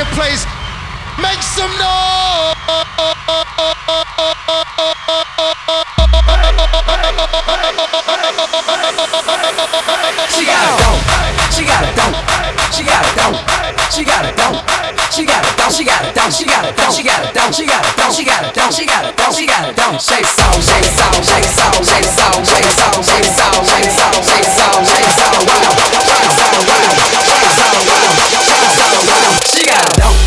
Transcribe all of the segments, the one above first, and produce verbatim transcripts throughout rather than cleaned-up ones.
place. Make some noise. She got it dope. She got it dope. She got it dope. She got it dope. She got it dope. She got it dope. She got it dope. She got it dope. She got it dope. She got it dope. She got it dope. She got it dope. Shake it out. Shake it out. Shake it out. Shake it out. Shake it out. Shake it out. Shake it out. Shake it out. Shake it out. Wow. Shake it out. Wow. Shake it out. Wow. Shake it out. Wow. She got it dope.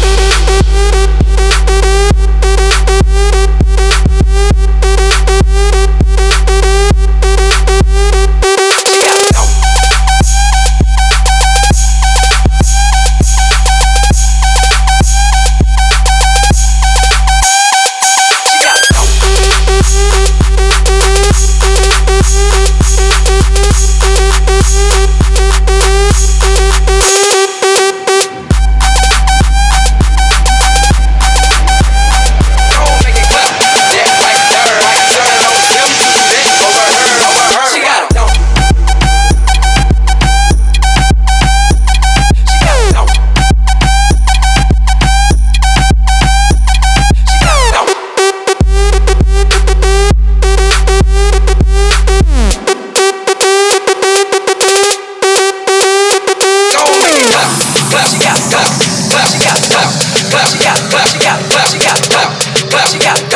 She got it.